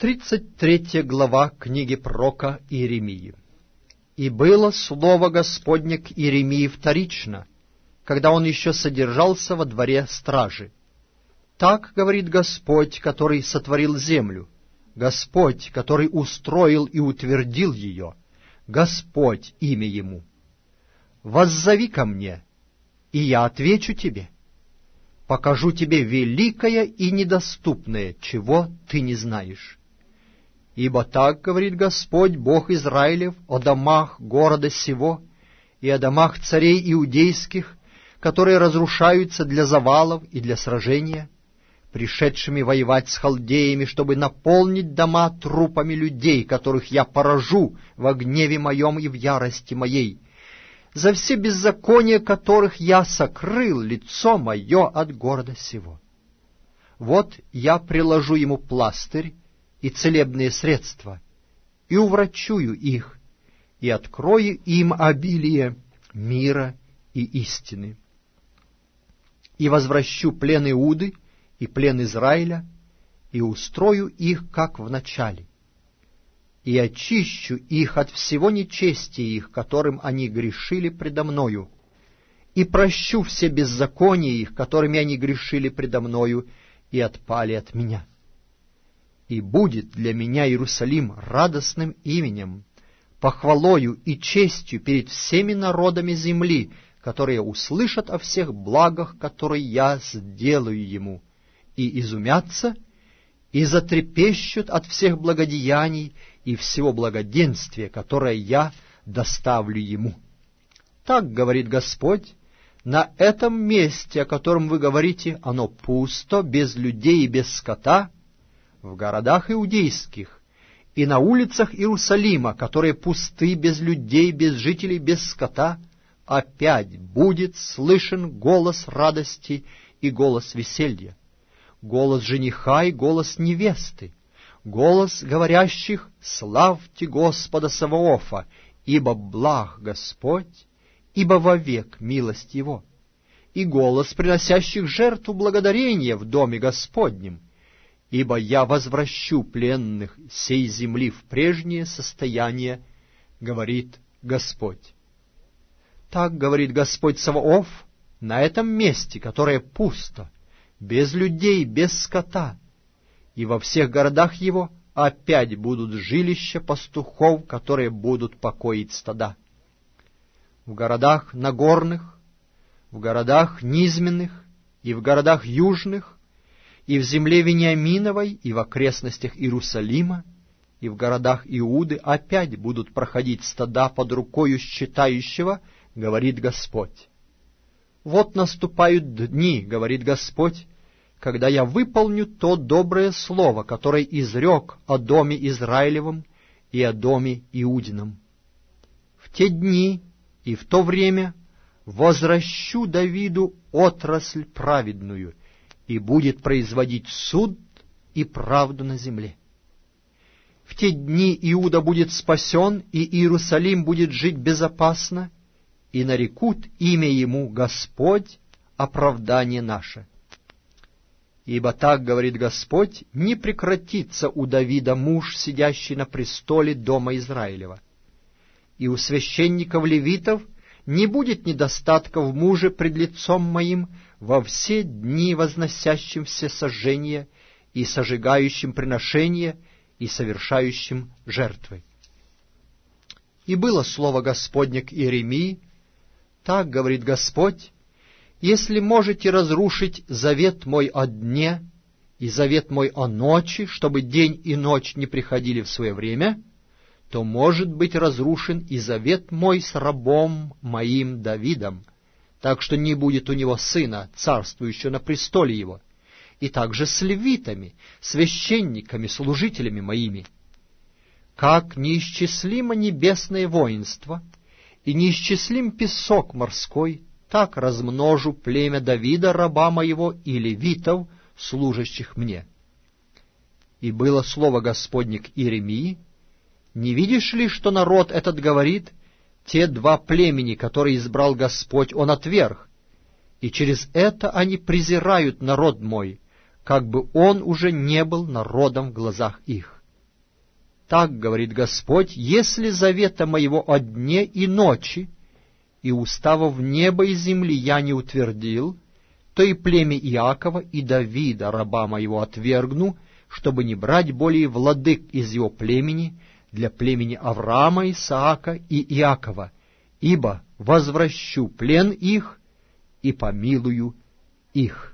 33 глава книги пророка Иеремии. «И было слово Господне к Иеремии вторично, когда он еще содержался во дворе стражи. Так говорит Господь, который сотворил землю, Господь, который устроил и утвердил ее, Господь имя ему. Воззови ко мне, и я отвечу тебе, покажу тебе великое и недоступное, чего ты не знаешь. Ибо так говорит Господь, Бог Израилев, о домах города сего и о домах царей иудейских, которые разрушаются для завалов и для сражения, пришедшими воевать с халдеями, чтобы наполнить дома трупами людей, которых я поражу во гневе моем и в ярости моей, за все беззакония которых я сокрыл лицо мое от города сего. Вот я приложу ему пластырь и целебные средства, и уврачую их, и открою им обилие мира и истины. И возвращу плен Иуды и плен Израиля, и устрою их, как в начале, и очищу их от всего нечестия их, которым они грешили предо мною, и прощу все беззакония их, которыми они грешили предо мною, и отпали от меня. И будет для меня Иерусалим радостным именем, похвалою и честью перед всеми народами земли, которые услышат о всех благах, которые я сделаю ему, и изумятся, и затрепещут от всех благодеяний и всего благоденствия, которое я доставлю ему. Так говорит Господь: на этом месте, о котором вы говорите, оно пусто, без людей и без скота, в городах иудейских и на улицах Иерусалима, которые пусты, без людей, без жителей, без скота, опять будет слышен голос радости и голос веселья, голос жениха и голос невесты, голос говорящих: «Славьте Господа Саваофа, ибо благ Господь, ибо вовек милость Его», и голос приносящих жертву благодарения в доме Господнем, ибо я возвращу пленных сей земли в прежнее состояние, говорит Господь. Так говорит Господь Саваоф: на этом месте, которое пусто, без людей, без скота, и во всех городах его опять будут жилища пастухов, которые будут покоить стада. В городах нагорных, в городах низменных и в городах южных, и в земле Вениаминовой, и в окрестностях Иерусалима, и в городах Иуды опять будут проходить стада под рукою считающего, говорит Господь. Вот наступают дни, говорит Господь, когда я выполню то доброе слово, которое изрек о доме Израилевом и о доме Иудином. В те дни и в то время возвращу Давиду отрасль праведную, и будет производить суд и правду на земле. В те дни Иуда будет спасен, и Иерусалим будет жить безопасно, и нарекут имя ему Господь, оправдание наше. Ибо так говорит Господь: не прекратится у Давида муж, сидящий на престоле дома Израилева, и у священников-левитов не будет недостатка в муже пред лицом моим во все дни, возносящим все сожжения и сожигающим приношения и совершающим жертвы. И было слово Господне к Иеремии: так говорит Господь: если можете разрушить завет мой о дне и завет мой о ночи, чтобы день и ночь не приходили в свое время, то может быть разрушен и завет мой с рабом моим Давидом, так что не будет у него сына, царствующего на престоле его, и также с левитами, священниками, служителями моими. Как неисчислимо небесное воинство и неисчислим песок морской, так размножу племя Давида, раба моего, и левитов, служащих мне. И было слово Господне к Иеремии: не видишь ли, что народ этот говорит: те два племени, которые избрал Господь, Он отверг, и через это они презирают народ мой, как бы он уже не был народом в глазах их. Так говорит Господь: если завета моего о дне и ночи, и уставов неба и земли я не утвердил, то и племя Иакова, и Давида, раба моего, отвергну, чтобы не брать более владык из его племени для племени Авраама, Исаака и Иакова, ибо возвращу плен их и помилую их».